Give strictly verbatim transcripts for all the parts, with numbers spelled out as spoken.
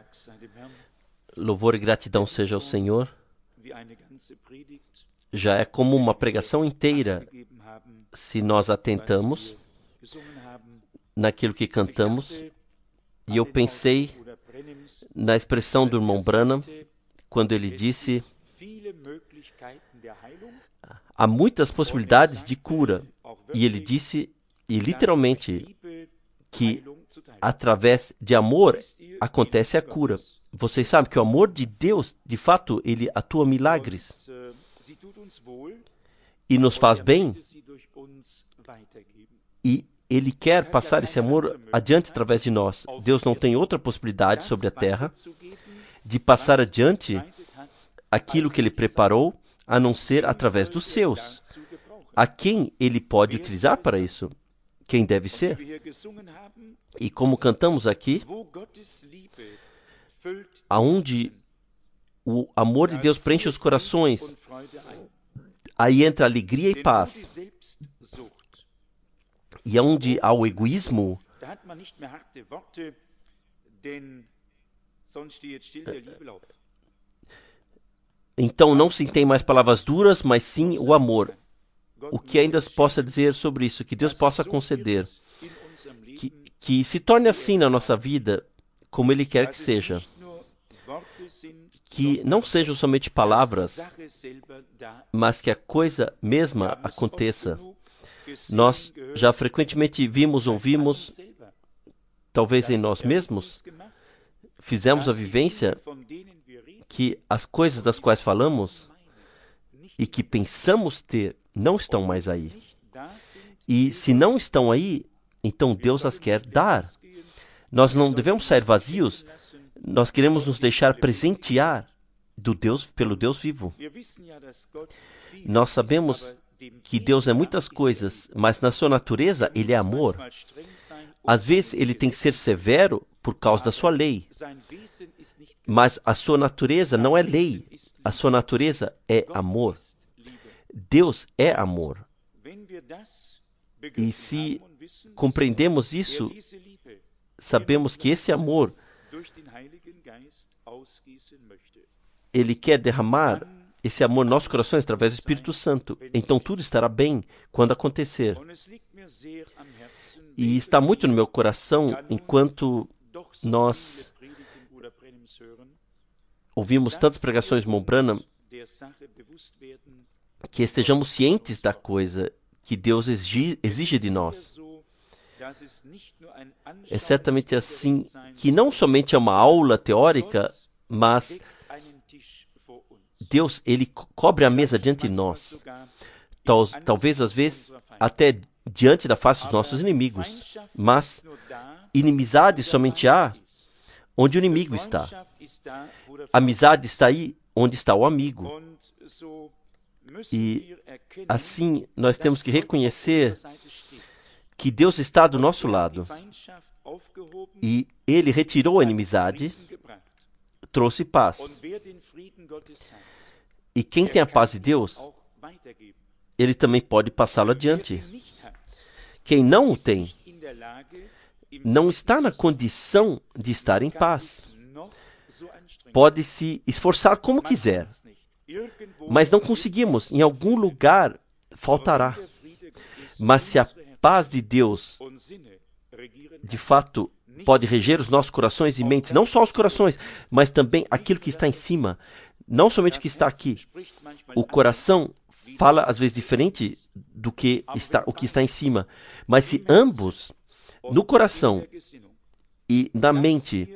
Louvor e gratidão seja ao Senhor. Já é como uma pregação inteira se nós atentamos naquilo que cantamos. E eu pensei na expressão do irmão Branham, quando ele disse: há muitas possibilidades de cura. E ele disse, e literalmente, que através de amor acontece a cura. Vocês sabem que o amor de Deus, de fato, ele atua milagres. E nos faz bem. E Ele quer passar esse amor adiante através de nós. Deus não tem outra possibilidade sobre a terra de passar adiante aquilo que Ele preparou, a não ser através dos seus. A quem Ele pode utilizar para isso? Quem deve ser? E como cantamos aqui, aonde o amor de Deus preenche os corações, aí entra alegria e paz. E onde há o egoísmo, então não se tem mais palavras duras, mas sim o amor. O que ainda se possa dizer sobre isso? Que Deus possa conceder. Que, que se torne assim na nossa vida, como Ele quer que seja. Que não sejam somente palavras, mas que a coisa mesma aconteça. Nós já frequentemente vimos, ouvimos, talvez em nós mesmos, fizemos a vivência que as coisas das quais falamos e que pensamos ter não estão mais aí. E se não estão aí, então Deus as quer dar. Nós não devemos sair vazios, nós queremos nos deixar presentear do Deus, pelo Deus vivo. Nós sabemos que Deus é muitas coisas, mas na sua natureza Ele é amor. Às vezes Ele tem que ser severo por causa da sua lei, mas a sua natureza não é lei, a sua natureza é amor. Deus é amor. E se compreendemos isso, sabemos que esse amor Ele quer derramar esse amor nos nossos corações através do Espírito Santo. Então tudo estará bem quando acontecer. E está muito no meu coração enquanto nós ouvimos tantas pregações de irmão Branham, que estejamos cientes da coisa que Deus exige, exige de nós. É certamente assim que não somente é uma aula teórica, mas Deus, Ele cobre a mesa diante de nós. Tal, talvez, às vezes, até diante da face dos nossos inimigos. Mas inimizade somente há onde o inimigo está. Amizade está aí onde está o amigo. E assim nós temos que reconhecer que Deus está do nosso lado. E Ele retirou a inimizade, trouxe paz. E quem tem a paz de Deus, Ele também pode passá-lo adiante. Quem não o tem, não está na condição de estar em paz. Pode se esforçar como quiser, mas não conseguimos. Em algum lugar faltará. Mas se a paz de Deus, de fato, pode reger os nossos corações e mentes, não só os corações, mas também aquilo que está em cima, não somente o que está aqui. O coração fala, às vezes, diferente do que está, o que está em cima. Mas se ambos, no coração e na mente,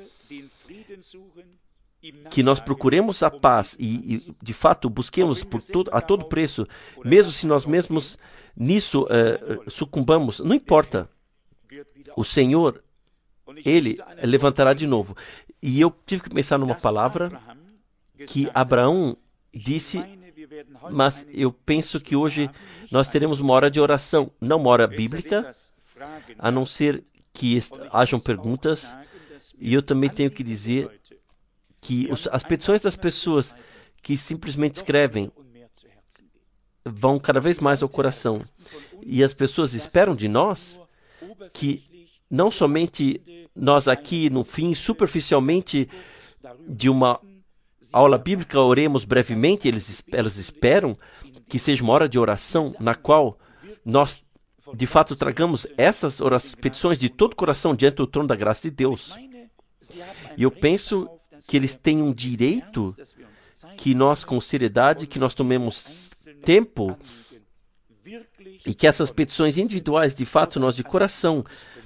que nós procuremos a paz e, e de fato, busquemos por todo, a todo preço, mesmo se nós mesmos nisso uh, sucumbamos, não importa. O Senhor, Ele levantará de novo. E eu tive que pensar numa palavra que Abraão disse, mas eu penso que hoje nós teremos uma hora de oração, não uma hora bíblica, a não ser que hajam perguntas. E eu também tenho que dizer que os, as petições das pessoas que simplesmente escrevem vão cada vez mais ao coração. E as pessoas esperam de nós que não somente nós aqui, no fim, superficialmente, de uma aula bíblica, oremos brevemente, eles, elas esperam que seja uma hora de oração na qual nós, de fato, tragamos essas orações, petições de todo o coração diante do trono da graça de Deus. E eu penso que eles têm um direito que nós, com seriedade, que nós tomemos tempo e que essas petições individuais, de fato, nós de coração,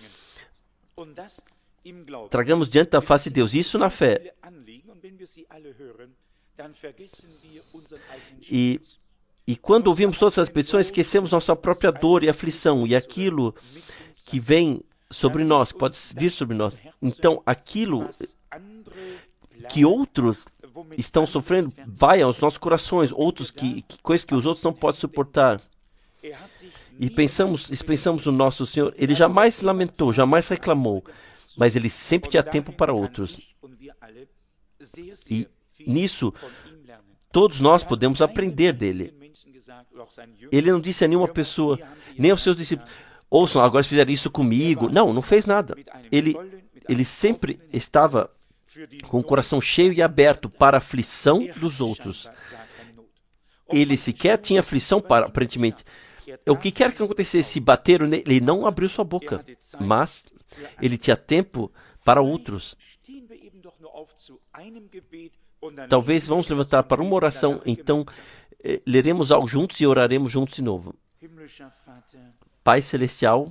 tragamos diante da face de Deus, isso na fé. E, e quando ouvimos todas essas petições, esquecemos nossa própria dor e aflição e aquilo que vem sobre nós, pode vir sobre nós. Então, aquilo que outros estão sofrendo vai aos nossos corações, outros que, que coisas que os outros não podem suportar. E pensamos, e pensamos no nosso Senhor, ele jamais lamentou, jamais reclamou, mas ele sempre tinha tempo para outros. E nisso, todos nós podemos aprender dele. Ele não disse a nenhuma pessoa, nem aos seus discípulos, ouçam, agora fizeram isso comigo. Não, não fez nada. Ele, ele sempre estava com o coração cheio e aberto para a aflição dos outros. Ele sequer tinha aflição para, aparentemente. O que quer que acontecesse, se bateram nele, ele não abriu sua boca, mas ele tinha tempo para outros. Talvez vamos levantar para uma oração, então eh, leremos algo juntos e oraremos juntos de novo. Pai Celestial,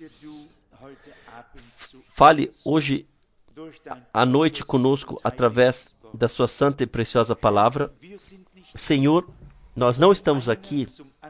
fale hoje à noite conosco através da sua santa e preciosa palavra. Senhor, nós não estamos aqui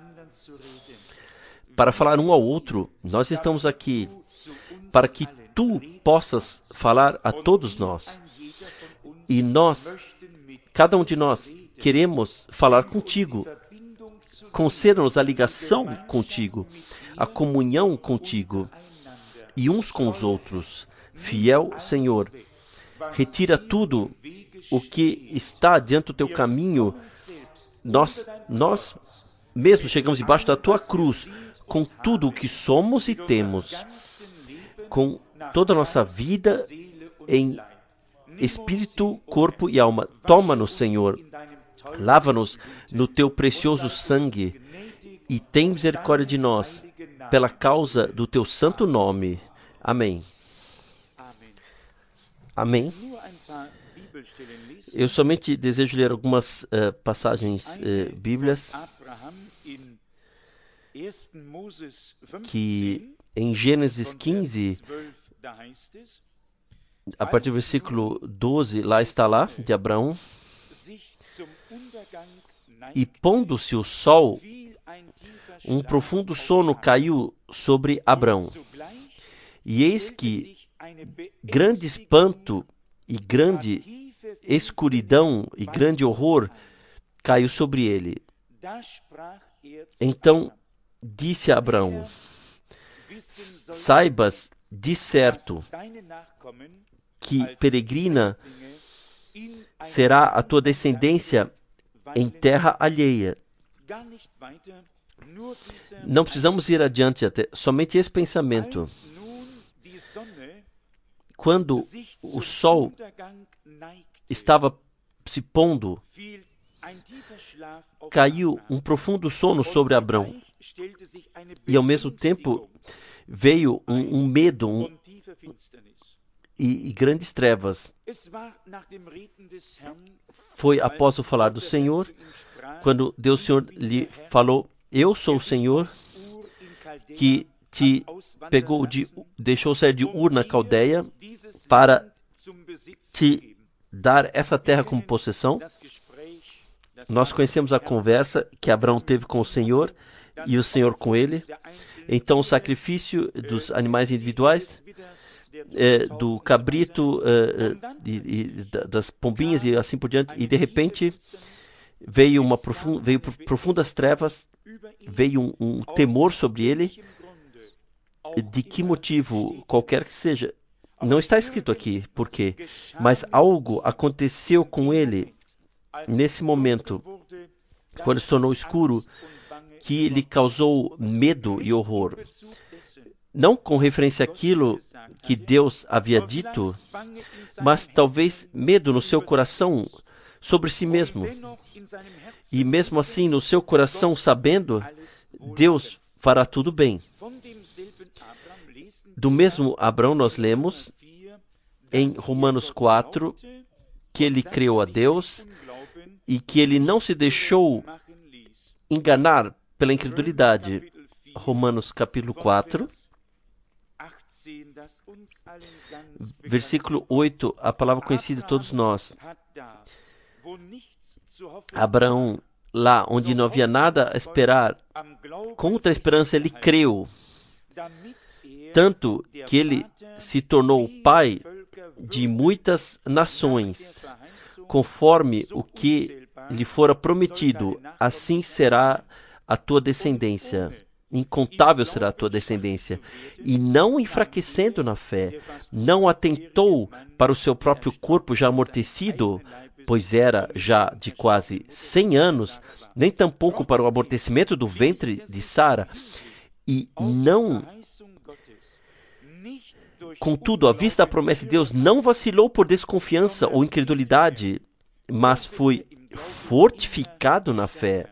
para falar um ao outro, nós estamos aqui para que tu possas falar a todos nós. E nós, cada um de nós, queremos falar contigo. Conceda-nos a ligação contigo, a comunhão contigo e uns com os outros. Fiel Senhor, retira tudo o que está diante do teu caminho. Nós, nós mesmos chegamos debaixo da tua cruz, com tudo o que somos e temos, com toda a nossa vida em espírito, corpo e alma. Toma-nos, Senhor, lava-nos no teu precioso sangue e tem misericórdia de nós, pela causa do teu santo nome. Amém. Amém. Eu somente desejo ler algumas uh, passagens uh, bíblias que em Gênesis quinze, a partir do versículo doze, lá está lá, de Abraão. E pondo-se o sol, um profundo sono caiu sobre Abraão. E eis que grande espanto e grande escuridão e grande horror caiu sobre ele. Então disse a Abraão: saibas de certo que peregrina será a tua descendência em terra alheia. Não precisamos ir adiante até somente esse pensamento. Quando o sol estava se pondo, caiu um profundo sono sobre Abraão. E ao mesmo tempo veio um, um medo um, e, e grandes trevas. Foi após o falar do Senhor, quando Deus Senhor lhe falou: eu sou o Senhor que te pegou de, deixou sair de Ur na Caldeia para te dar essa terra como possessão. Nós conhecemos a conversa que Abraão teve com o Senhor e o Senhor com ele. Então o sacrifício dos animais individuais, é, do cabrito, é, e, e das pombinhas e assim por diante, e de repente veio, uma profunda, veio profundas trevas, veio um, um temor sobre ele. De que motivo, qualquer que seja, não está escrito aqui por quê, mas algo aconteceu com ele nesse momento, quando se tornou escuro, que lhe causou medo e horror. não com referência àquilo que Deus havia dito, mas talvez medo no seu coração sobre si mesmo. E mesmo assim, no seu coração, sabendo, Deus fará tudo bem. Do mesmo Abraão nós lemos em Romanos quatro que ele creu a Deus e que ele não se deixou enganar pela incredulidade. Romanos capítulo quatro, versículo oito, a palavra conhecida de todos nós. Abraão, lá onde não havia nada a esperar, contra a esperança ele creu, tanto que ele se tornou pai de muitas nações, conforme o que lhe fora prometido, assim será a tua descendência. Incontável será a tua descendência. E não enfraquecendo na fé, não atentou para o seu próprio corpo já amortecido, pois era já de quase cem anos, nem tampouco para o amortecimento do ventre de Sara, e não... Contudo, à vista da promessa de Deus, não vacilou por desconfiança ou incredulidade, mas foi fortificado na fé,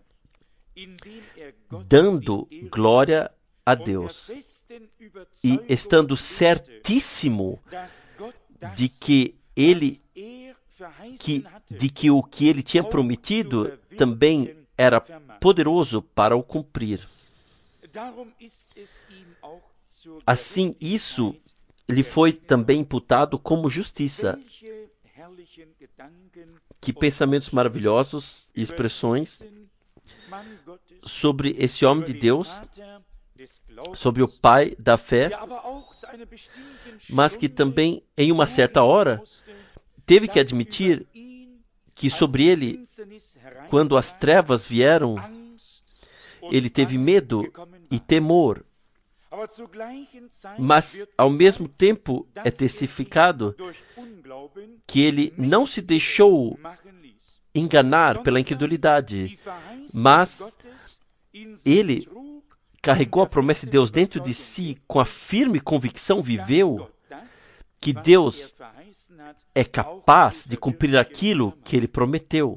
dando glória a Deus. E estando certíssimo de que ele, que, de que o que ele tinha prometido também era poderoso para o cumprir. Assim, isso lhe foi também imputado como justiça. Que pensamentos maravilhosos e expressões sobre esse homem de Deus, sobre o pai da fé, mas que também, em uma certa hora, teve que admitir que sobre ele, quando as trevas vieram, ele teve medo e temor. Mas, ao mesmo tempo, é testificado que ele não se deixou enganar pela incredulidade, mas ele carregou a promessa de Deus dentro de si com a firme convicção, viveu que Deus é capaz de cumprir aquilo que ele prometeu.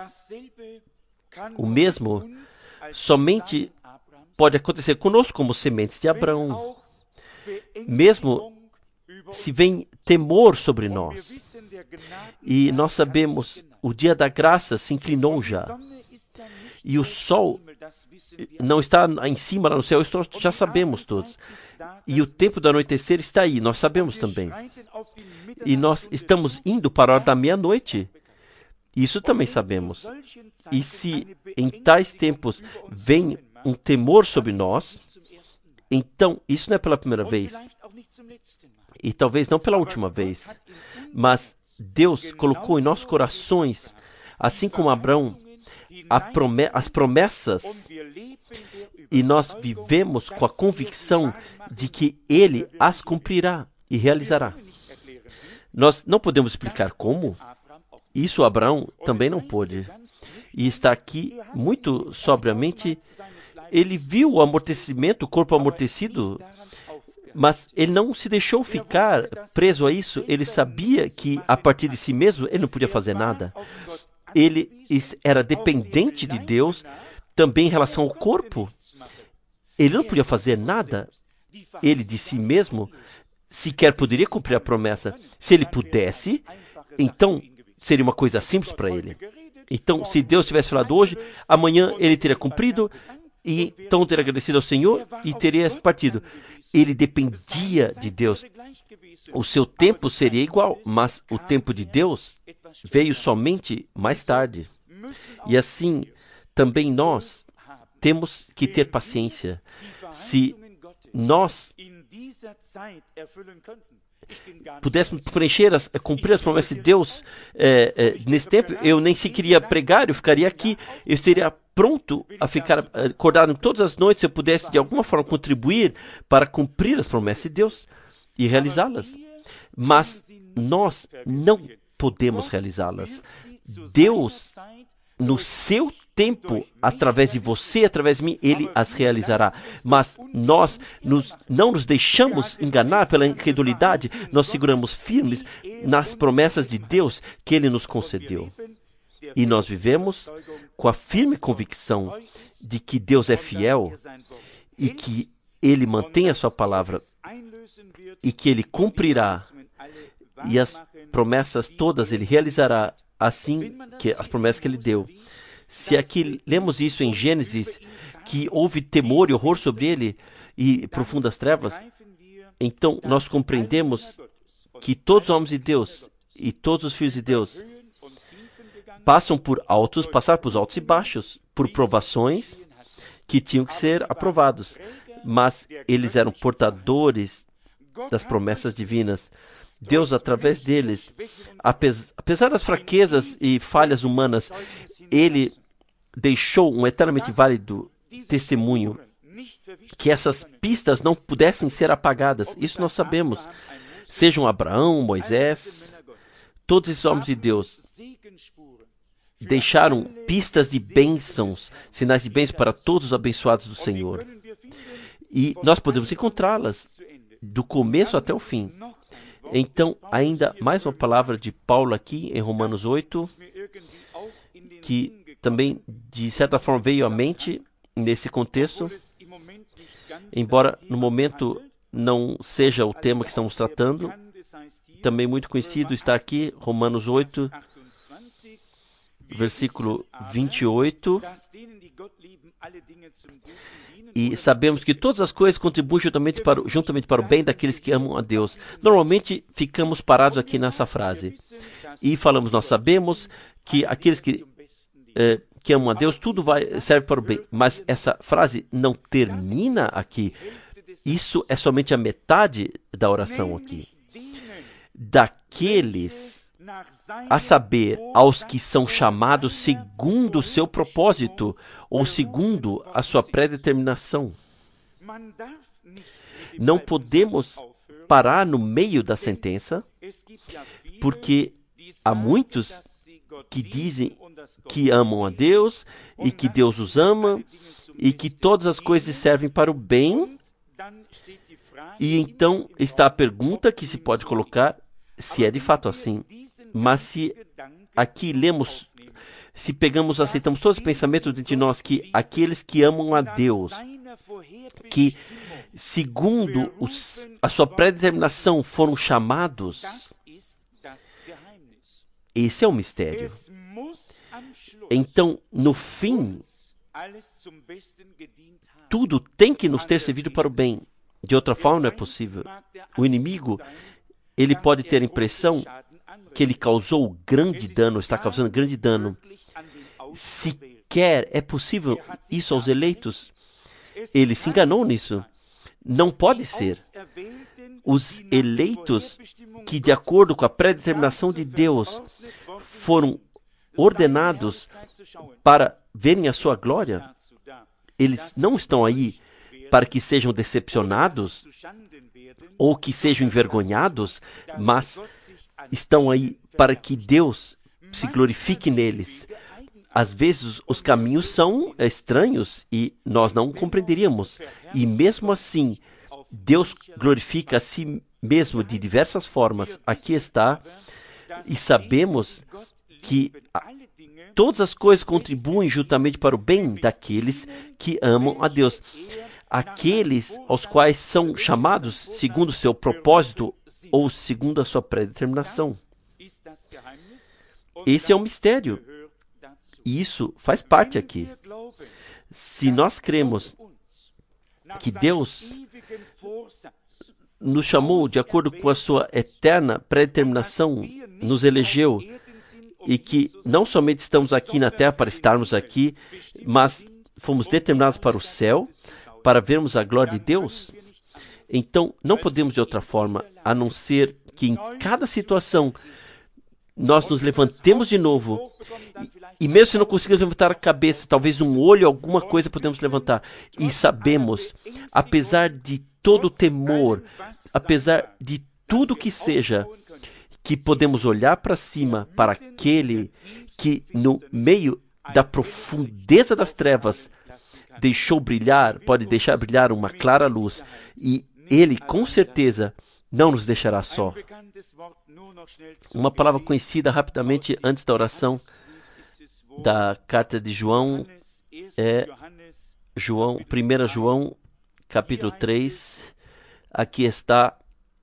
O mesmo somente pode acontecer conosco como sementes de Abraão. Mesmo se vem temor sobre nós, e nós sabemos, o dia da graça se inclinou já, e o sol não está em cima lá no céu, isso já sabemos todos, e o tempo do anoitecer está aí, nós sabemos também, e nós estamos indo para a hora da meia-noite, isso também sabemos. E se em tais tempos vem um temor sobre nós, então isso não é pela primeira vez, e talvez não pela última vez, mas Deus colocou em nossos corações, assim como Abraão, prome- as promessas, e nós vivemos com a convicção de que Ele as cumprirá e realizará. Nós não podemos explicar como, isso Abraão também não pôde, e está aqui muito sobriamente. Ele viu o amortecimento, o corpo amortecido, mas ele não se deixou ficar preso a isso. Ele sabia que, a partir de si mesmo, ele não podia fazer nada. Ele era dependente de Deus também em relação ao corpo. Ele não podia fazer nada. Ele, de si mesmo, sequer poderia cumprir a promessa. Se ele pudesse, então seria uma coisa simples para ele. Então, se Deus tivesse falado hoje, amanhã ele teria cumprido, e então teria agradecido ao Senhor e teria partido. Ele dependia de Deus. O seu tempo seria igual, mas o tempo de Deus veio somente mais tarde. E assim, também nós temos que ter paciência. Se nós pudéssemos preencher, as, cumprir as promessas de Deus é, é, nesse tempo, eu nem se queria pregar, eu ficaria aqui, eu estaria pronto a ficar acordado todas as noites se eu pudesse de alguma forma contribuir para cumprir as promessas de Deus e realizá-las. Mas nós não podemos realizá-las. Deus, no seu tempo, através de você, através de mim, Ele as realizará. Mas nós nos, não nos deixamos enganar pela incredulidade, nós seguramos firmes nas promessas de Deus que Ele nos concedeu. E nós vivemos com a firme convicção de que Deus é fiel e que Ele mantém a sua palavra e que Ele cumprirá e as promessas todas Ele realizará assim que as promessas que Ele deu. Se aqui lemos isso em Gênesis, que houve temor e horror sobre ele e profundas trevas, então nós compreendemos que todos os homens de Deus e todos os filhos de Deus passam por altos, passaram por altos e baixos, por provações que tinham que ser aprovados, mas eles eram portadores das promessas divinas. Deus, através deles, apesar das fraquezas e falhas humanas, Ele deixou um eternamente válido testemunho, que essas pistas não pudessem ser apagadas. Isso nós sabemos. Sejam Abraão, Moisés, todos esses homens de Deus deixaram pistas de bênçãos, sinais de bênçãos para todos os abençoados do Senhor. E nós podemos encontrá-las do começo até o fim. Então, ainda mais uma palavra de Paulo aqui em Romanos oito, que também, de certa forma, veio à mente nesse contexto, embora no momento não seja o tema que estamos tratando, também muito conhecido está aqui, Romanos oito, versículo vinte e oito, e sabemos que todas as coisas contribuem juntamente para, juntamente para o bem daqueles que amam a Deus. Normalmente ficamos parados aqui nessa frase e falamos, nós sabemos que aqueles que, eh, que amam a Deus, tudo vai, serve para o bem, mas essa frase não termina aqui. Isso é somente a metade da oração aqui. Daqueles, a saber, aos que são chamados segundo o seu propósito, ou segundo a sua predeterminação. Não podemos parar no meio da sentença, porque há muitos que dizem que amam a Deus, e que Deus os ama, e que todas as coisas servem para o bem. E então está a pergunta que se pode colocar, se é de fato assim. Mas se aqui lemos, se pegamos, aceitamos todos os pensamentos de nós, que aqueles que amam a Deus, que segundo os, a sua predeterminação foram chamados, esse é o mistério. Então, no fim, tudo tem que nos ter servido para o bem. De outra forma, não é possível. O inimigo, ele pode ter a impressão que ele causou grande dano, está causando grande dano. Sequer é possível isso aos eleitos. Ele se enganou nisso. Não pode ser. Os eleitos que, de acordo com a predeterminação de Deus, foram ordenados para verem a sua glória, eles não estão aí para que sejam decepcionados ou que sejam envergonhados, mas estão aí para que Deus se glorifique neles. Às vezes os caminhos são estranhos e nós não compreenderíamos. E mesmo assim, Deus glorifica a si mesmo de diversas formas. Aqui está, e sabemos que todas as coisas contribuem juntamente para o bem daqueles que amam a Deus. Aqueles aos quais são chamados segundo o seu propósito ou segundo a sua predeterminação. Esse é um mistério. E isso faz parte aqui. Se nós cremos que Deus nos chamou de acordo com a sua eterna predeterminação, nos elegeu, e que não somente estamos aqui na terra para estarmos aqui, mas fomos determinados para o céu, para vermos a glória de Deus, então não podemos de outra forma, a não ser que em cada situação nós nos levantemos de novo, e, e mesmo se não conseguirmos levantar a cabeça, talvez um olho, alguma coisa podemos levantar, e sabemos, apesar de todo o temor, apesar de tudo que seja, que podemos olhar para cima, para aquele que no meio da profundeza das trevas deixou brilhar, pode deixar brilhar uma clara luz. E Ele, com certeza, não nos deixará só. Uma palavra conhecida rapidamente antes da oração da carta de João é João, primeira João, capítulo três. Aqui está,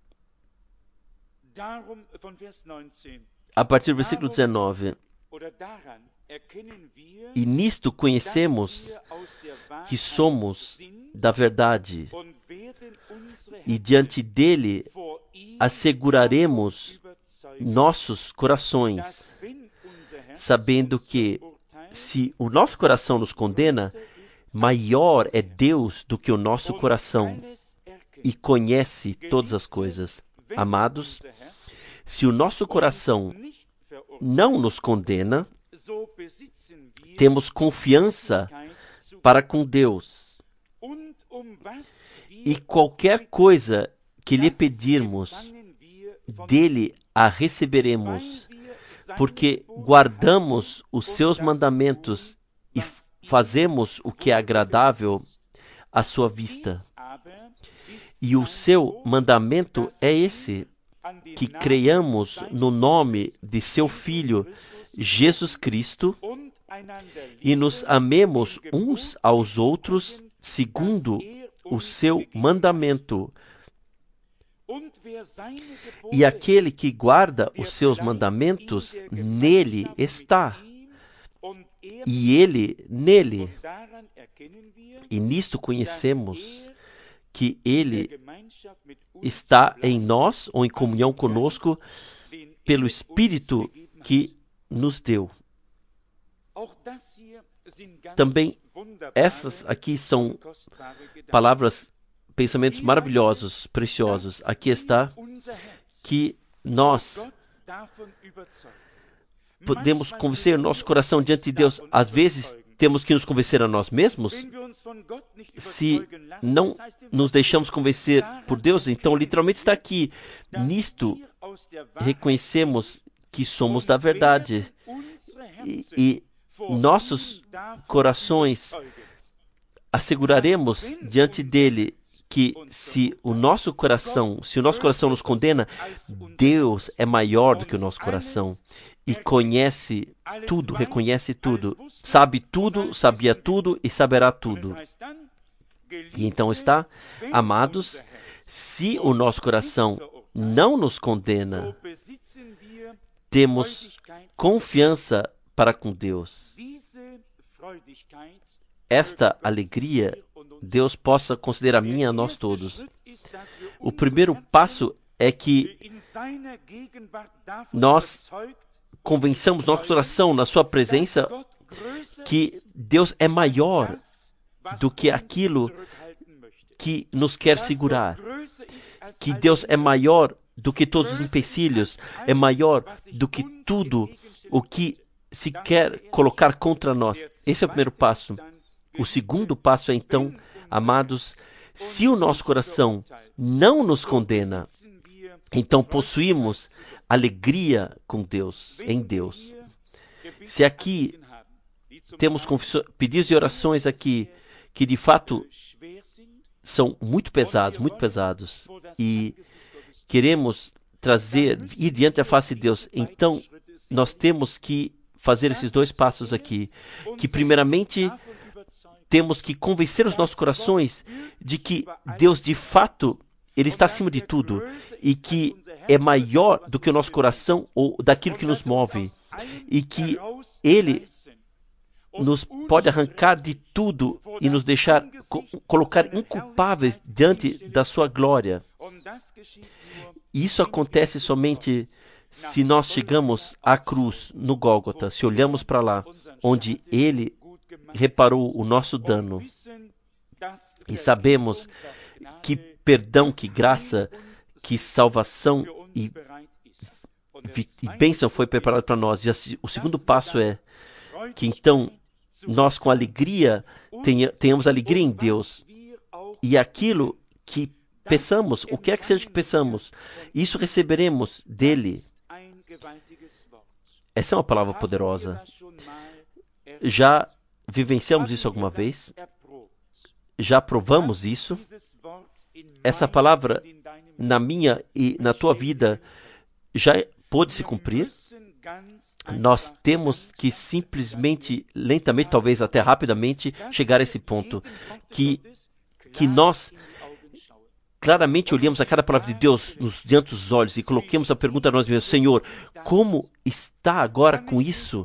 a partir do versículo dezenove. E nisto conhecemos que somos da verdade, e diante dele asseguraremos nossos corações, sabendo que, se o nosso coração nos condena, maior é Deus do que o nosso coração, e conhece todas as coisas. Amados, se o nosso coração não nos condena, temos confiança para com Deus. E qualquer coisa que lhe pedirmos, dele a receberemos, porque guardamos os seus mandamentos e fazemos o que é agradável à sua vista. E o seu mandamento é esse, que creiamos no nome de seu Filho, Jesus Cristo, e nos amemos uns aos outros segundo o seu mandamento. E aquele que guarda os seus mandamentos, nele está, e ele nele. E nisto conhecemos que ele está em nós, ou em comunhão conosco, pelo Espírito que nos deu. Também essas aqui são palavras, pensamentos maravilhosos, preciosos. Aqui está que nós podemos convencer o nosso coração diante de Deus. Às vezes temos que nos convencer a nós mesmos. Se não nos deixamos convencer por Deus, então literalmente está aqui. Nisto reconhecemos que somos da verdade. E, e nossos corações asseguraremos diante dele que se o nosso coração, se o nosso coração nos condena, Deus é maior do que o nosso coração e conhece tudo, reconhece tudo, sabe tudo, sabia tudo e saberá tudo. E então está, amados, se o nosso coração não nos condena, temos confiança para com Deus. Esta alegria, Deus possa considerar a mim e a nós todos. O primeiro passo é que nós convençamos nosso coração na sua presença que Deus é maior do que aquilo que nos quer segurar, que Deus é maior do que todos os empecilhos, é maior do que tudo o que se quer colocar contra nós. Esse é o primeiro passo. O segundo passo é, então, amados, se o nosso coração não nos condena, então possuímos alegria com Deus, em Deus. Se aqui temos pedidos e orações aqui que de fato são muito pesados, muito pesados, e queremos trazer, ir diante da face de Deus, então nós temos que fazer esses dois passos aqui, que primeiramente temos que convencer os nossos corações de que Deus de fato, Ele está acima de tudo e que é maior do que o nosso coração ou daquilo que nos move e que Ele nos pode arrancar de tudo e nos deixar co- colocar inculpáveis diante da sua glória. Isso acontece somente se nós chegamos à cruz, no Gólgota, se olhamos para lá, onde Ele reparou o nosso dano e sabemos que perdão, que graça, que salvação e, e bênção foi preparado para nós. E assim, o segundo passo é que então nós com alegria tenha, tenhamos alegria em Deus e aquilo que peçamos, o que é que seja que peçamos, isso receberemos dele. Essa é uma palavra poderosa. já vivenciamos isso alguma vez, já provamos isso. Essa palavra na minha e na tua vida já pôde se cumprir. Nós temos que simplesmente, lentamente, talvez até rapidamente, chegar a esse ponto que, que nós claramente olhamos a cada palavra de Deus nos diante dos olhos e coloquemos a pergunta a nós mesmos: Senhor, como está agora com isso?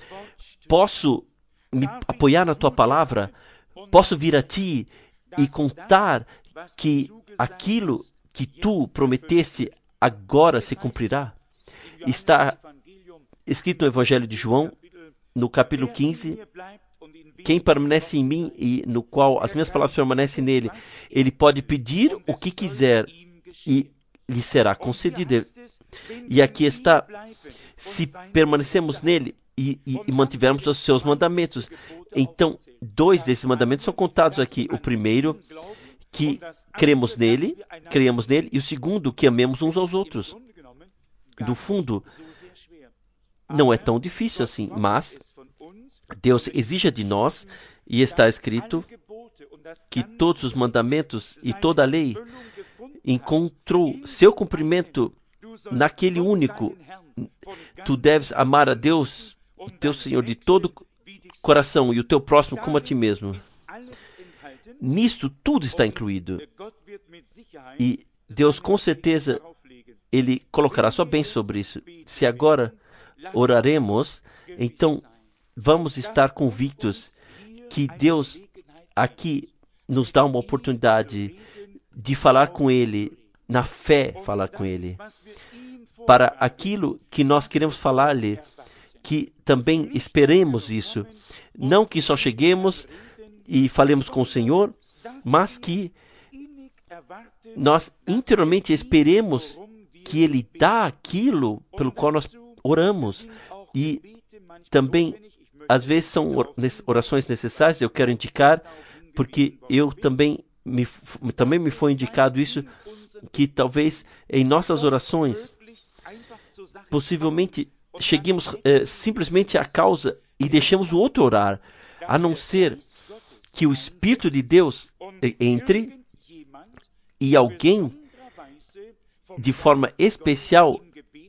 Posso me apoiar na tua palavra? Posso vir a ti e contar que aquilo que tu prometeste agora se cumprirá? Está escrito no Evangelho de João, no capítulo quinze, quem permanece em mim e no qual as minhas palavras permanecem nele, ele pode pedir o que quiser e lhe será concedido. E aqui está, se permanecemos nele e, e, e mantivermos os seus mandamentos. Então, dois desses mandamentos são contados aqui. O primeiro, que cremos nele, creamos nele, e o segundo, que amemos uns aos outros. Do fundo, não é tão difícil assim, mas Deus exige de nós, e está escrito que todos os mandamentos e toda a lei encontrou seu cumprimento naquele único. Tu deves amar a Deus, o teu Senhor, de todo o coração e o teu próximo como a ti mesmo. Nisto tudo está incluído. E Deus, com certeza, Ele colocará sua bênção sobre isso. Se agora oraremos, então vamos estar convictos que Deus aqui nos dá uma oportunidade de falar com Ele, na fé falar com Ele, para aquilo que nós queremos falar-lhe, que também esperemos isso. Não que só cheguemos e falemos com o Senhor, mas que nós interiormente esperemos que Ele dá aquilo pelo qual nós oramos. E também, às vezes, são orações necessárias, eu quero indicar, porque eu também me, também me foi indicado isso, que talvez em nossas orações, possivelmente, cheguemos eh, simplesmente à causa e deixemos o outro orar, a não ser que o Espírito de Deus entre e alguém, de forma especial,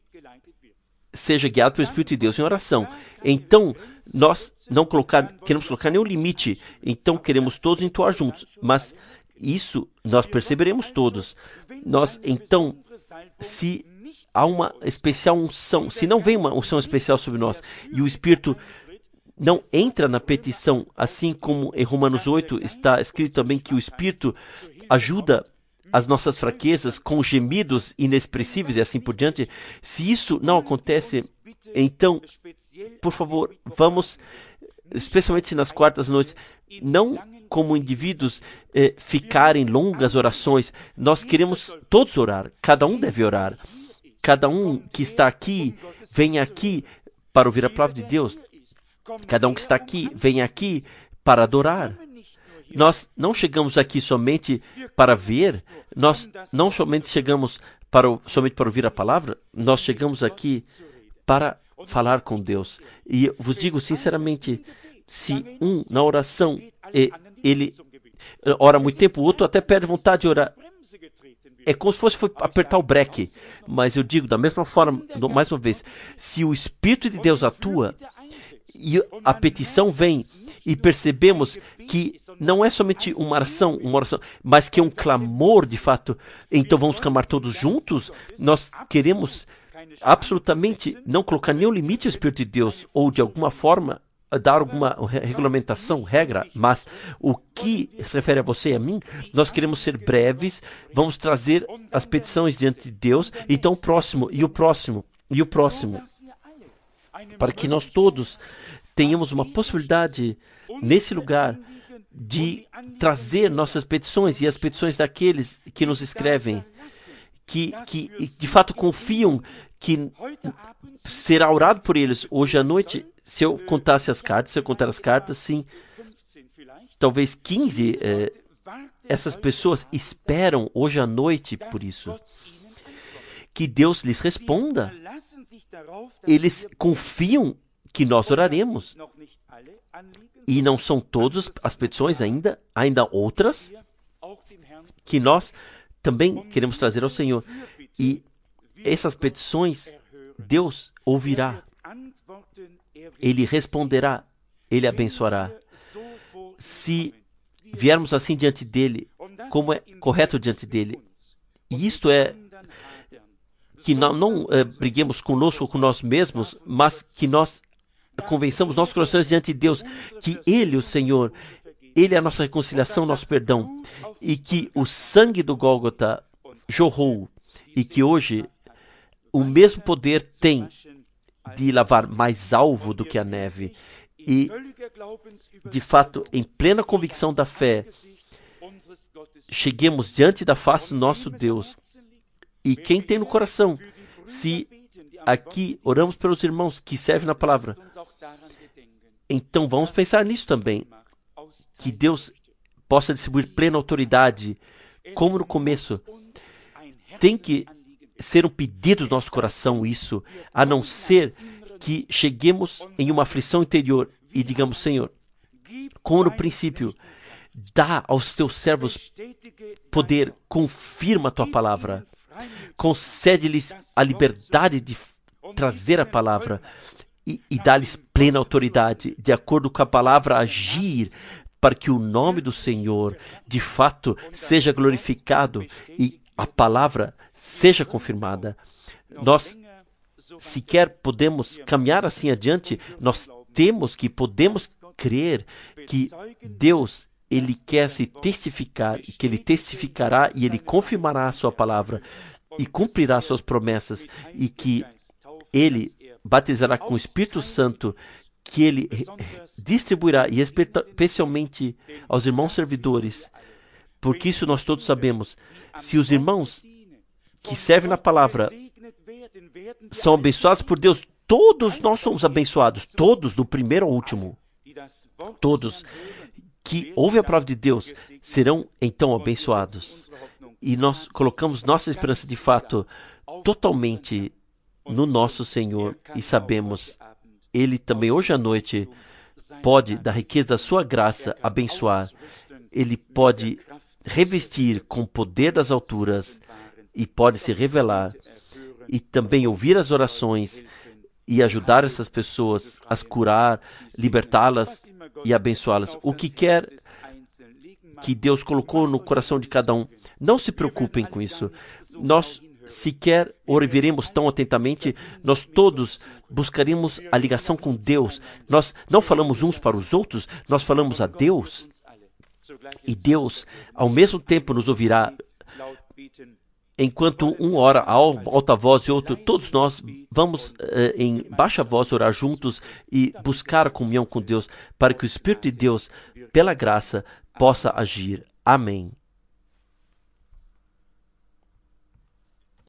seja guiado pelo Espírito de Deus em oração. Então, nós não colocar, queremos colocar nenhum limite, então queremos todos entoar juntos, mas isso nós perceberemos todos. Nós, então, se há uma especial unção, se não vem uma unção especial sobre nós, e o Espírito não entra na petição, assim como em Romanos oito está escrito também que o Espírito ajuda as nossas fraquezas com gemidos inexpressíveis e assim por diante. Se isso não acontece, então, por favor, vamos, especialmente nas quartas noites, não como indivíduos eh, ficar em longas orações. Nós queremos todos orar, cada um deve orar. Cada um que está aqui, vem aqui para ouvir a palavra de Deus. Cada um que está aqui, vem aqui para adorar. Nós não chegamos aqui somente para ver, nós não somente chegamos para, somente para ouvir a palavra, nós chegamos aqui para falar com Deus. E eu vos digo sinceramente, se um na oração, ele ora muito tempo, o outro até perde vontade de orar. É como se fosse apertar o breque. Mas eu digo da mesma forma, mais uma vez, se o Espírito de Deus atua e a petição vem e percebemos que não é somente uma oração, uma oração, mas que é um clamor de fato, então vamos clamar todos juntos. Nós queremos absolutamente não colocar nenhum limite ao Espírito de Deus ou de alguma forma dar alguma regulamentação, regra, mas o que se refere a você e a mim, nós queremos ser breves, vamos trazer as petições diante de Deus, então o próximo, e o próximo, e o próximo, para que nós todos tenhamos uma possibilidade nesse lugar de trazer nossas petições e as petições daqueles que nos escrevem, que, que de fato confiam que será orado por eles hoje à noite. Se eu contasse as cartas, se eu contar as cartas, sim, talvez quinze, eh, essas pessoas esperam hoje à noite por isso. Que Deus lhes responda. Eles confiam que nós oraremos. E não são todas as petições ainda, ainda outras, que nós também queremos trazer ao Senhor. E essas petições, Deus ouvirá. Ele responderá, Ele abençoará. Se viermos assim diante dEle, como é correto diante dEle, e isto é que não, não é, briguemos conosco, com nós mesmos, mas que nós convençamos nossos corações diante de Deus, que Ele, o Senhor, Ele é a nossa reconciliação, nosso perdão, e que o sangue do Gólgota jorrou, e que hoje o mesmo poder tem de lavar mais alvo do que a neve. E, de fato, em plena convicção da fé, cheguemos diante da face do nosso Deus. E quem tem no coração, se aqui oramos pelos irmãos que servem na palavra, então vamos pensar nisso também, que Deus possa distribuir plena autoridade, como no começo. Tem que ser um pedido do nosso coração isso, a não ser que cheguemos em uma aflição interior e digamos, Senhor, como no princípio, dá aos teus servos poder, confirma a tua palavra, concede-lhes a liberdade de trazer a palavra e, e dá-lhes plena autoridade, de acordo com a palavra, agir para que o nome do Senhor, de fato, seja glorificado e a palavra seja confirmada. Nós sequer podemos caminhar assim adiante, nós temos que, podemos crer que Deus, Ele quer se testificar, e que Ele testificará e Ele confirmará a sua palavra e cumprirá suas promessas, e que Ele batizará com o Espírito Santo, que Ele distribuirá, e especialmente aos irmãos servidores, porque isso nós todos sabemos. Se os irmãos que servem na palavra são abençoados por Deus, todos nós somos abençoados, todos, do primeiro ao último. Todos que ouvem a palavra de Deus serão então abençoados. E nós colocamos nossa esperança de fato totalmente no nosso Senhor e sabemos, Ele também hoje à noite pode, da riqueza da sua graça, abençoar. Ele pode revestir com o poder das alturas e pode se revelar e também ouvir as orações e ajudar essas pessoas a curar, libertá-las e abençoá-las. O que quer que Deus colocou no coração de cada um, não se preocupem com isso. Nós sequer ouviremos tão atentamente, nós todos buscaremos a ligação com Deus. Nós não falamos uns para os outros, nós falamos a Deus. E Deus, ao mesmo tempo, nos ouvirá. Enquanto um ora a alta voz e outro, todos nós vamos uh, em baixa voz orar juntos e buscar a comunhão com Deus, para que o Espírito de Deus, pela graça, possa agir. Amém.